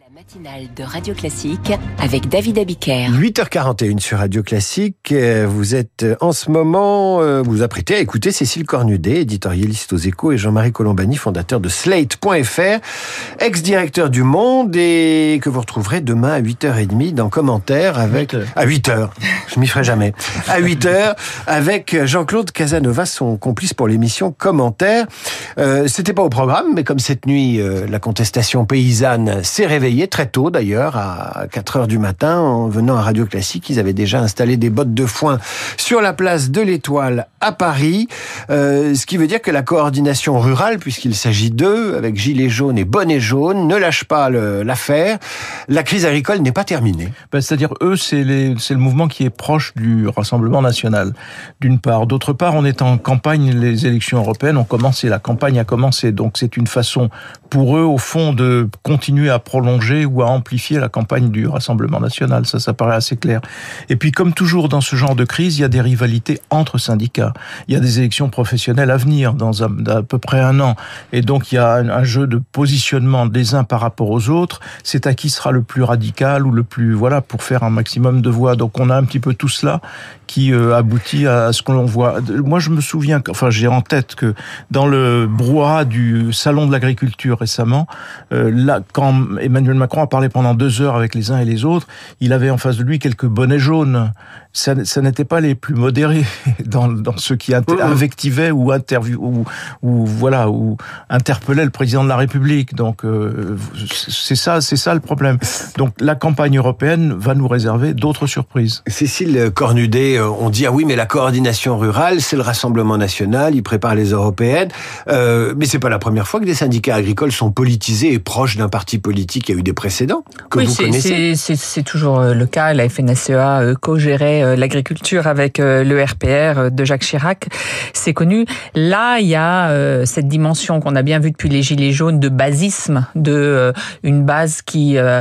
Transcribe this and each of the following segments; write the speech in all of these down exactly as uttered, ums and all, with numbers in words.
La matinale de Radio Classique avec David Abiker. huit heures quarante et une sur Radio Classique. Vous êtes en ce moment, vous vous apprêtez à écouter Cécile Cornudet, éditorialiste aux Échos, et Jean-Marie Colombani, fondateur de Slate point F R, ex-directeur du Monde, et que vous retrouverez demain à huit heures trente dans Commentaire avec... À huit heures. Je m'y ferai jamais. À huit heures, avec Jean-Claude Casanova, son complice pour l'émission Commentaire. Euh, c'était pas au programme, mais comme cette nuit, euh, la contestation paysanne s'est réveillée très tôt d'ailleurs, à quatre heures du matin, en venant à Radio Classique. Ils avaient déjà installé des bottes de foin sur la place de l'Étoile à Paris, euh, ce qui veut dire que la coordination rurale, puisqu'il s'agit d'eux, avec gilets jaunes et bonnets jaunes, ne lâche pas le, l'affaire. La crise agricole n'est pas terminée. Ben, c'est-à-dire, eux, c'est, les, c'est le mouvement qui est proche du Rassemblement national, d'une part. D'autre part, on est en campagne, les élections européennes ont commencé, la campagne a commencé, donc c'est une façon pour eux, au fond, de continuer à prolonger ou à amplifier la campagne du Rassemblement national. Ça, ça paraît assez clair. Et puis, comme toujours dans ce genre de crise, il y a des rivalités entre syndicats. Il y a des élections professionnelles à venir dans un, à peu près un an. Et donc, il y a un, un jeu de positionnement des uns par rapport aux autres. C'est à qui sera le plus radical ou le plus, voilà, pour faire un maximum de voix. Donc, on a un petit peu tout cela qui euh, aboutit à ce que l'on voit. Moi, je me souviens, enfin, j'ai en tête que dans le brouhaha du salon de l'agriculture récemment, euh, là, quand Emmanuel Macron a parlé pendant deux heures avec les uns et les autres, il avait en face de lui quelques bonnets jaunes. Ça, ça n'était pas les plus modérés dans, dans ceux qui inter- invectivaient ou interview ou, ou voilà ou interpellaient le président de la République. Donc euh, c'est ça, c'est ça le problème. Donc la campagne européenne va nous réserver d'autres surprises. Cécile Cornudet, on dit ah oui mais la coordination rurale c'est le Rassemblement national, il prépare les européennes, euh, mais c'est pas la première fois que des syndicats agricoles sont politisés et proches d'un parti politique. Il y a eu des précédents que oui, vous c'est, connaissez. C'est, c'est, c'est toujours le cas. La F N S E A euh, co-gérait euh, l'agriculture avec euh, le R P R euh, de Jacques Chirac. C'est connu. Là, il y a euh, cette dimension qu'on a bien vue depuis les Gilets jaunes de basisme, de euh, une base qui, euh,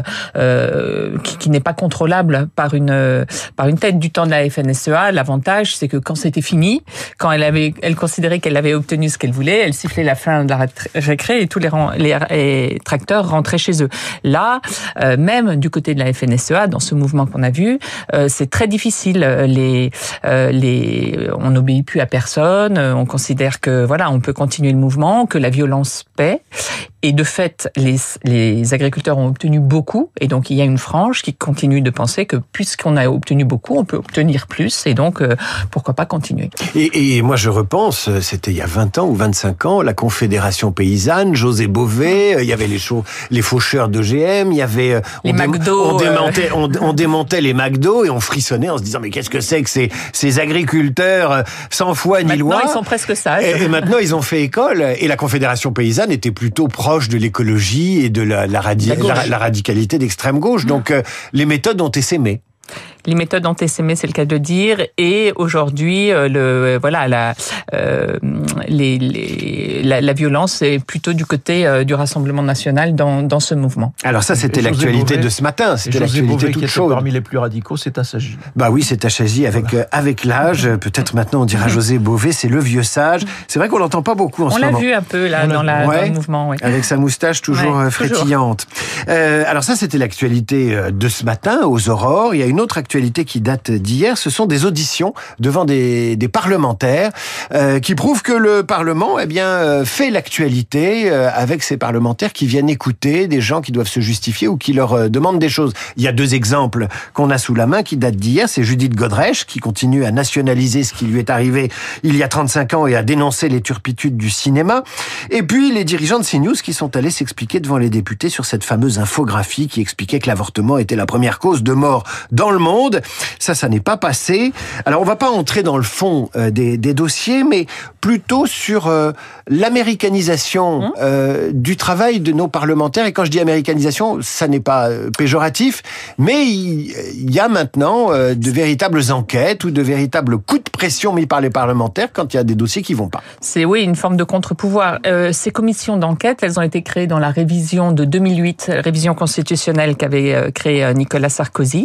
euh, qui qui n'est pas contrôlable par une euh, par une tête. Du temps de la F N S E A, l'avantage, c'est que quand c'était fini, quand elle avait, elle considérait qu'elle avait obtenu ce qu'elle voulait, elle sifflait la fin de la récré et tous les, les, les tracteurs rentraient chez eux. Là, euh, même du côté de la F N S E A, dans ce mouvement qu'on a vu, euh, c'est très difficile. Les, euh, les, on n'obéit plus à personne. On considère que voilà, on peut continuer le mouvement, que la violence paie. Et de fait, les, les agriculteurs ont obtenu beaucoup. Et donc, il y a une frange qui continue de penser que puisqu'on a obtenu beaucoup, on peut obtenir plus. Et donc, euh, pourquoi pas continuer. Et, et moi, je repense, c'était il y a vingt ans ou vingt-cinq ans, la Confédération paysanne, José Bové, il y avait les, chaux, les faucheurs d'O G M, il y avait... Les on McDo. On démontait, euh... on, on démontait les McDo et on frissonnait en se disant, mais qu'est-ce que c'est que ces, ces agriculteurs sans foi ni loi? Maintenant, ils sont presque sages. Et, et maintenant, ils ont fait école. Et la Confédération paysanne était plutôt proche de l'écologie et de la, la, radi- la, la, la radicalité d'extrême gauche. Donc, euh, les méthodes ont essaimé. Les méthodes ont essaimé, c'est le cas de le dire, et aujourd'hui, le voilà, la euh, les, les la, la violence est plutôt du côté euh, du Rassemblement national dans dans ce mouvement. Alors ça, c'était et l'actualité Beauvais, de ce matin. C'était José l'actualité Bové, toute qui était chaude. parmi les plus radicaux, c'est assagi. Bah oui, c'est assagi avec voilà. euh, avec l'âge. Peut-être maintenant on dira José Bové, c'est le vieux sage. C'est vrai qu'on l'entend pas beaucoup en on ce moment. On l'a vu un peu là dans, la, ouais, dans le mouvement, ouais. Avec sa moustache toujours ouais, frétillante. Toujours. Euh, alors ça, c'était l'actualité de ce matin aux aurores. Il y a une autre actualité qui date d'hier, ce sont des auditions devant des, des parlementaires euh, qui prouvent que le Parlement eh bien, euh, fait l'actualité euh, avec ces parlementaires qui viennent écouter des gens qui doivent se justifier ou qui leur euh, demandent des choses. Il y a deux exemples qu'on a sous la main qui datent d'hier. C'est Judith Godrèche qui continue à nationaliser ce qui lui est arrivé il y a trente-cinq ans et à dénoncer les turpitudes du cinéma. Et puis les dirigeants de CNews qui sont allés s'expliquer devant les députés sur cette fameuse infographie qui expliquait que l'avortement était la première cause de mort dans le monde. Ça, ça n'est pas passé. Alors, on va pas entrer dans le fond euh, des, des dossiers, mais plutôt sur euh, l'américanisation mmh. euh, du travail de nos parlementaires. Et quand je dis américanisation, ça n'est pas euh, péjoratif, mais il, il y a maintenant euh, de véritables enquêtes ou de véritables coups de pression mis par les parlementaires quand il y a des dossiers qui vont pas. C'est oui, une forme de contre-pouvoir. Euh, ces commissions d'enquête, elles ont été créées dans la révision de deux mille huit, révision constitutionnelle qu'avait euh, créée euh, Nicolas Sarkozy.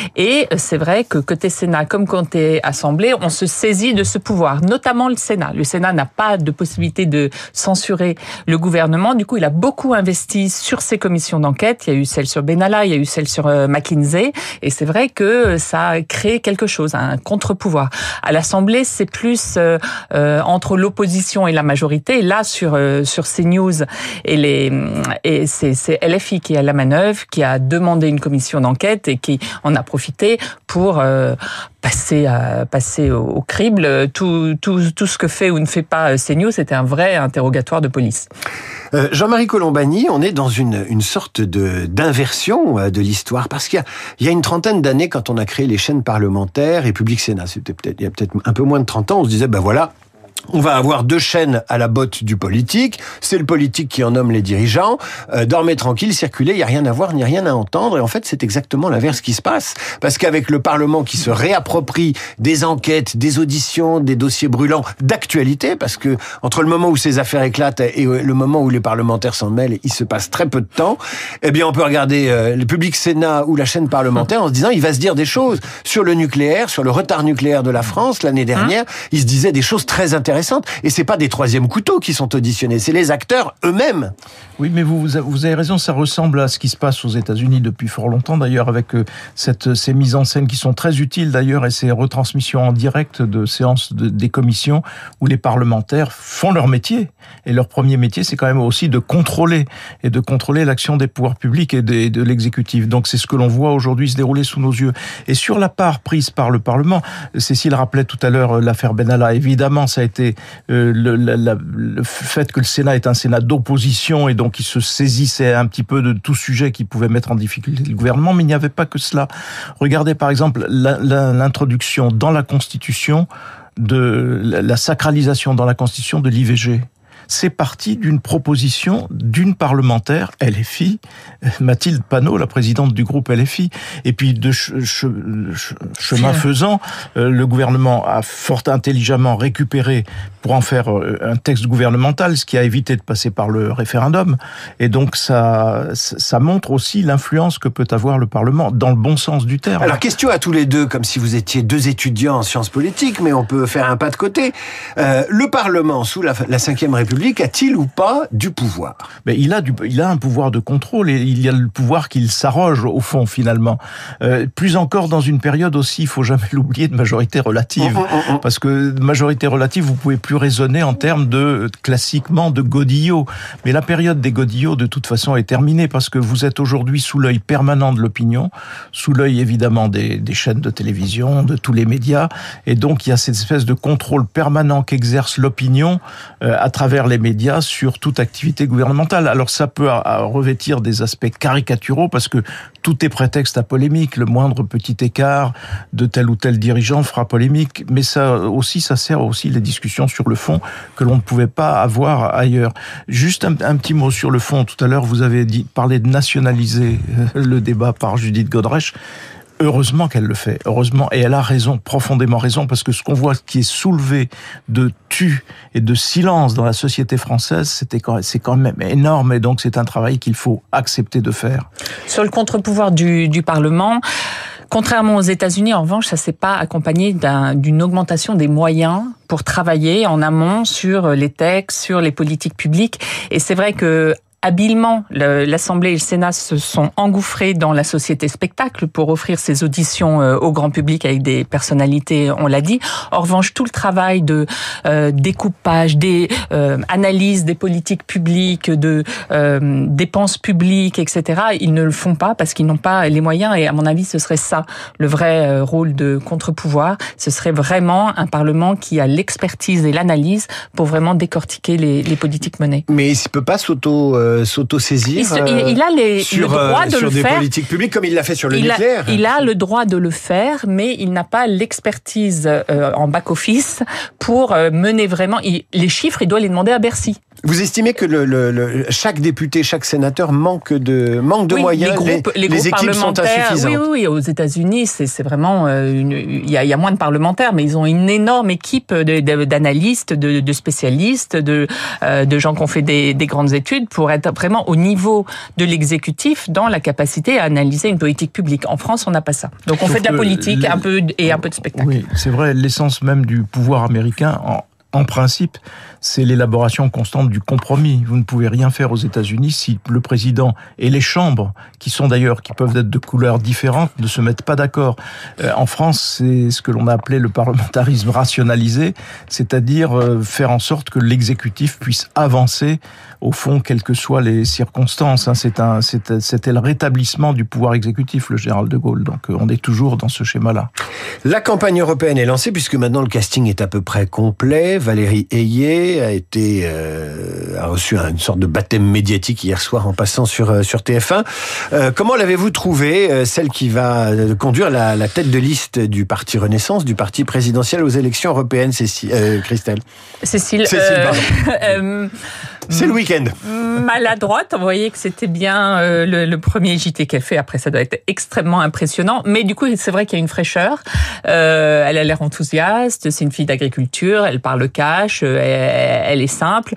Et c'est vrai que côté Sénat, comme côté Assemblée, on se saisit de ce pouvoir, notamment le Sénat. Le Sénat n'a pas de possibilité de censurer le gouvernement. Du coup, il a beaucoup investi sur ces commissions d'enquête. Il y a eu celle sur Benalla, il y a eu celle sur McKinsey. Et c'est vrai que ça a créé quelque chose, un contre-pouvoir. À l'Assemblée, c'est plus euh, euh, entre l'opposition et la majorité. Et là, sur euh, sur CNews et les et c'est, c'est L F I qui a la manœuvre, qui a demandé une commission d'enquête et qui en a profité pour euh, passer à passer au, au crible tout tout tout ce que fait ou ne fait pas CNews. C'était un vrai interrogatoire de police. Euh, Jean-Marie Colombani, on est dans une une sorte de d'inversion de l'histoire parce qu'il y a il y a une trentaine d'années, quand on a créé les chaînes parlementaires et Public Sénat, c'était peut-être il y a peut-être un peu moins de trente ans, on se disait ben voilà, on va avoir deux chaînes à la botte du politique, c'est le politique qui en nomme les dirigeants, euh, dormez tranquille, circulez, il n'y a rien à voir, ni rien à entendre, et en fait c'est exactement l'inverse qui se passe, parce qu'avec le Parlement qui se réapproprie des enquêtes, des auditions, des dossiers brûlants d'actualité, parce que entre le moment où ces affaires éclatent et le moment où les parlementaires s'en mêlent, il se passe très peu de temps, eh bien on peut regarder euh, le Public Sénat ou la chaîne parlementaire en se disant il va se dire des choses sur le nucléaire, sur le retard nucléaire de la France. L'année dernière, il se disait des choses très intéressantes. Et c'est pas des troisièmes couteaux qui sont auditionnés, c'est les acteurs eux-mêmes. Oui, mais vous, vous avez raison, ça ressemble à ce qui se passe aux États-Unis depuis fort longtemps, d'ailleurs, avec cette, ces mises en scène qui sont très utiles, d'ailleurs, et ces retransmissions en direct de séances de, des commissions où les parlementaires font leur métier. Et leur premier métier, c'est quand même aussi de contrôler, et de contrôler l'action des pouvoirs publics et de, de l'exécutif. Donc c'est ce que l'on voit aujourd'hui se dérouler sous nos yeux. Et sur la part prise par le Parlement, Cécile rappelait tout à l'heure l'affaire Benalla, évidemment, ça a été Euh, le, la, la, le fait que le Sénat est un Sénat d'opposition et donc il se saisissait un petit peu de tout sujet qui pouvait mettre en difficulté le gouvernement, mais il n'y avait pas que cela. Regardez par exemple la, la, l'introduction dans la Constitution de la, la sacralisation dans la Constitution de l'I V G. C'est parti d'une proposition d'une parlementaire L F I, Mathilde Panot, la présidente du groupe L F I. Et puis, de che, che, che, chemin faisant, euh, le gouvernement a fort intelligemment récupéré pour en faire un texte gouvernemental, ce qui a évité de passer par le référendum. Et donc, ça, ça montre aussi l'influence que peut avoir le Parlement, dans le bon sens du terme. Alors, question à tous les deux, comme si vous étiez deux étudiants en sciences politiques, mais on peut faire un pas de côté. Euh, le Parlement, sous la, la cinquième République, a-t-il ou pas du pouvoir ? Mais il a du, il a un pouvoir de contrôle et il y a le pouvoir qu'il s'arroge au fond finalement. Euh, plus encore dans une période aussi, il faut jamais l'oublier, de majorité relative, mmh, mmh, mmh. Parce que majorité relative, vous pouvez plus raisonner en termes de classiquement de godillots. Mais la période des godillots de toute façon est terminée parce que vous êtes aujourd'hui sous l'œil permanent de l'opinion, sous l'œil évidemment des, des chaînes de télévision, de tous les médias, et donc il y a cette espèce de contrôle permanent qu'exerce l'opinion euh, à travers les médias sur toute activité gouvernementale. Alors ça peut revêtir des aspects caricaturaux parce que tout est prétexte à polémique. Le moindre petit écart de tel ou tel dirigeant fera polémique. Mais ça aussi, ça sert aussi les discussions sur le fond que l'on ne pouvait pas avoir ailleurs. Juste un, un petit mot sur le fond. Tout à l'heure, vous avez dit, parlé de nationaliser le débat par Judith Godrèche. Heureusement qu'elle le fait, heureusement, et elle a raison, profondément raison, parce que ce qu'on voit qui est soulevé de tu et de silence dans la société française, c'était quand, c'est quand même énorme, et donc c'est un travail qu'il faut accepter de faire. Sur le contre-pouvoir du, du Parlement, contrairement aux États-Unis, en revanche, ça s'est pas accompagné d'un, d'une augmentation des moyens pour travailler en amont sur les textes, sur les politiques publiques, et c'est vrai que habilement, l'Assemblée et le Sénat se sont engouffrés dans la société spectacle pour offrir ces auditions au grand public avec des personnalités, on l'a dit. En revanche, tout le travail de euh, découpage, des euh, analyses des politiques publiques, de euh, dépenses publiques, et cetera, ils ne le font pas parce qu'ils n'ont pas les moyens. Et à mon avis, ce serait ça le vrai rôle de contre-pouvoir. Ce serait vraiment un Parlement qui a l'expertise et l'analyse pour vraiment décortiquer les, les politiques menées. Mais il ne peut pas s'auto... Euh... s'auto-saisir il, se, il, il a les, sur, le droit de sur le des faire. politiques publiques comme il l'a fait sur le il nucléaire. A, il a le droit de le faire, mais il n'a pas l'expertise euh, en back-office pour euh, mener vraiment... Il, les chiffres, il doit les demander à Bercy. Vous estimez que le, le, le, chaque député, chaque sénateur manque de, manque de oui, moyens, les, groupes, les, les, les équipes sont insuffisantes. Oui, oui, oui. Aux États-Unis, c'est, c'est vraiment une, il y a, il y a moins de parlementaires, mais ils ont une énorme équipe de, de, d'analystes, de, de spécialistes, de, euh, de gens qui ont fait des, des grandes études pour être être vraiment au niveau de l'exécutif dans la capacité à analyser une politique publique. En France, on n'a pas ça. Donc on Sauf fait de la politique un peu et un peu de spectacle. Oui, c'est vrai, l'essence même du pouvoir américain, en, en principe, c'est l'élaboration constante du compromis. Vous ne pouvez rien faire aux États-Unis si le président et les chambres, qui sont d'ailleurs, qui peuvent être de couleurs différentes, ne se mettent pas d'accord. Euh, en France, c'est ce que l'on a appelé le parlementarisme rationalisé, c'est-à-dire euh, faire en sorte que l'exécutif puisse avancer, au fond, quelles que soient les circonstances. Hein. C'est un, c'était, c'était le rétablissement du pouvoir exécutif, le général de Gaulle. Donc, euh, on est toujours dans ce schéma-là. La campagne européenne est lancée, puisque maintenant le casting est à peu près complet. Valérie Ayé a été euh, a reçu une sorte de baptême médiatique hier soir en passant sur sur T F un. Euh, comment l'avez-vous trouvée, euh, celle qui va conduire la, la tête de liste du parti Renaissance, du parti présidentiel aux élections européennes, Cécile, euh, Christelle Cécile. Cécile, euh, pardon. euh, C'est le week-end. Maladroite, on voyait que c'était bien euh, le, le premier J T qu'elle fait. Après, ça doit être extrêmement impressionnant. Mais du coup, c'est vrai qu'il y a une fraîcheur. Euh, elle a l'air enthousiaste. C'est une fille d'agriculture. Elle parle cash. Elle, elle est simple.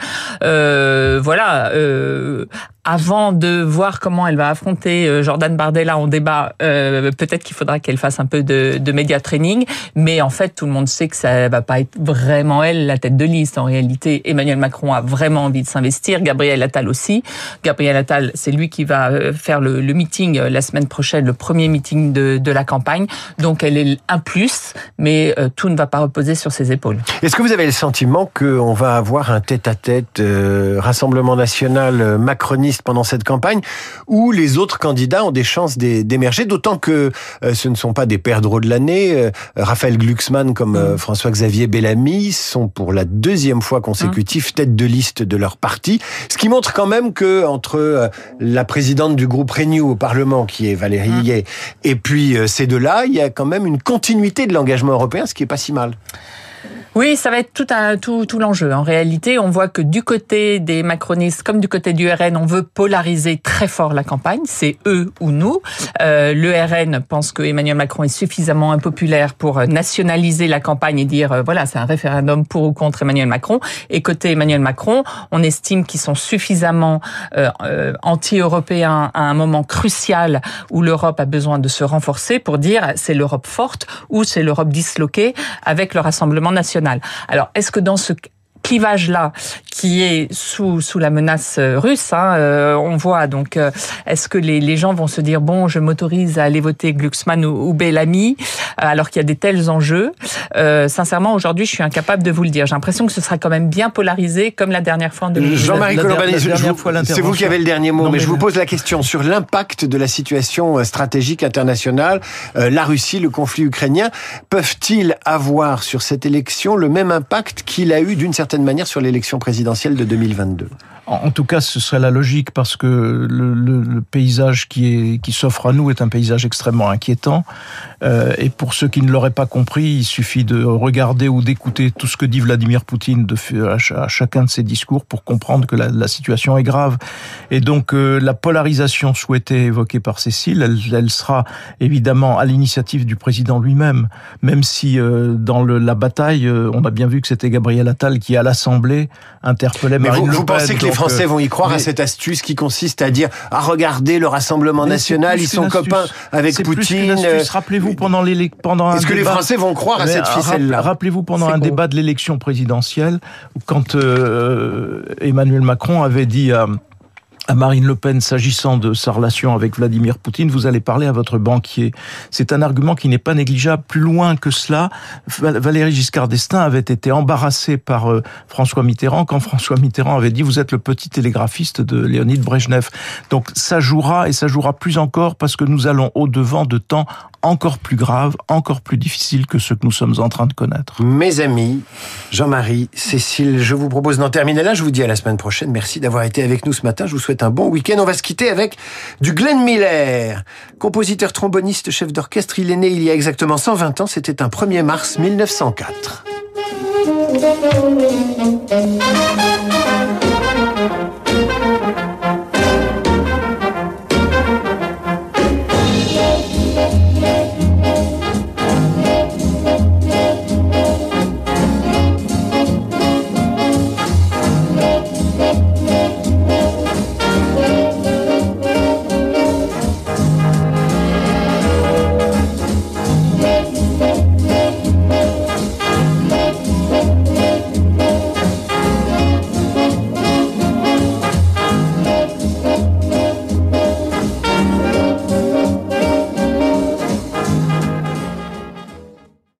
Euh, voilà. Euh, avant de voir comment elle va affronter Jordan Bardella en débat, euh, peut-être qu'il faudra qu'elle fasse un peu de, de média training. Mais en fait, tout le monde sait que ça va pas être vraiment elle la tête de liste. En réalité, Emmanuel Macron a vraiment envie de s'investir. Gabriel Attal aussi. Gabriel Attal, c'est lui qui va faire le, le meeting la semaine prochaine, le premier meeting de, de la campagne. Donc, elle est un plus, mais euh, tout ne va pas reposer sur ses épaules. Est-ce que vous avez le sentiment qu'on va avoir un tête-à-tête euh, Rassemblement national macroniste pendant cette campagne, où les autres candidats ont des chances d'émerger, d'autant que euh, ce ne sont pas des perdreaux de l'année. Euh, Raphaël Glucksmann comme euh, François-Xavier Bellamy sont pour la deuxième fois consécutive mmh. tête de liste de leur parti, ce qui montre quand même que entre euh, la présidente du groupe Renew au Parlement, qui est Valérie mmh. Ayé, et puis euh, ces deux-là, il y a quand même une continuité de l'engagement européen, ce qui est pas si mal. Oui, ça va être tout, un, tout, tout l'enjeu. En réalité, on voit que du côté des macronistes comme du côté du R N, on veut polariser très fort la campagne. C'est eux ou nous. Euh, le R N pense que Emmanuel Macron est suffisamment impopulaire pour nationaliser la campagne et dire, euh, voilà, c'est un référendum pour ou contre Emmanuel Macron. Et côté Emmanuel Macron, on estime qu'ils sont suffisamment euh, euh, anti-européens à un moment crucial où l'Europe a besoin de se renforcer pour dire, c'est l'Europe forte ou c'est l'Europe disloquée avec le Rassemblement national. Alors, est-ce que dans ce clivage-là, qui est sous sous la menace russe, hein, euh, on voit donc, euh, est-ce que les les gens vont se dire bon, je m'autorise à aller voter Glucksmann ou, ou Bellamy, alors qu'il y a des tels enjeux. Euh, sincèrement, aujourd'hui, je suis incapable de vous le dire. J'ai l'impression que ce sera quand même bien polarisé, comme la dernière fois en deux mille dix-neuf. Jean-Marie Colombani, c'est vous qui avez le dernier mot, non, mais, mais je vous pose la question sur l'impact de la situation stratégique internationale. Euh, la Russie, le conflit ukrainien, peuvent-ils avoir sur cette élection le même impact qu'il a eu d'une certaine manière sur l'élection présidentielle de deux mille vingt-deux? En tout cas, ce serait la logique, parce que le, le, le paysage qui, est, qui s'offre à nous est un paysage extrêmement inquiétant. Euh, et pour ceux qui ne l'auraient pas compris, il suffit de regarder ou d'écouter tout ce que dit Vladimir Poutine de, à, à chacun de ses discours pour comprendre que la, la situation est grave. Et donc, euh, la polarisation souhaitée, évoquée par Cécile, elle, elle sera évidemment à l'initiative du président lui-même, même si euh, dans le, la bataille, euh, on a bien vu que c'était Gabriel Attal qui, à l'Assemblée, interpellait Mais Marine vous, Le Pen. Vous pensez que donc, les Français vont y croire mais... à cette astuce qui consiste à dire « Ah, regardez, le Rassemblement national, ils sont copains avec c'est Poutine. » Rappelez-vous, pendant, les, pendant un Est-ce que débat, les Français vont croire à cette ficelle-là? Rappelez-vous, pendant c'est un beau. débat de l'élection présidentielle, quand euh, Emmanuel Macron avait dit à... à Marine Le Pen, s'agissant de sa relation avec Vladimir Poutine, vous allez parler à votre banquier. C'est un argument qui n'est pas négligeable. Plus loin que cela, Valéry Giscard d'Estaing avait été embarrassé par euh, François Mitterrand quand François Mitterrand avait dit « Vous êtes le petit télégraphiste de Léonid Brejnev ». Donc ça jouera, et ça jouera plus encore, parce que nous allons au-devant de temps encore plus graves, encore plus difficiles que ceux que nous sommes en train de connaître. Mes amis, Jean-Marie, Cécile, je vous propose d'en terminer là. Je vous dis à la semaine prochaine. Merci d'avoir été avec nous ce matin. Je vous souhaite un bon week-end. On va se quitter avec du Glenn Miller, compositeur, tromboniste, chef d'orchestre. Il est né il y a exactement cent vingt ans. C'était un premier mars mille neuf cent quatre.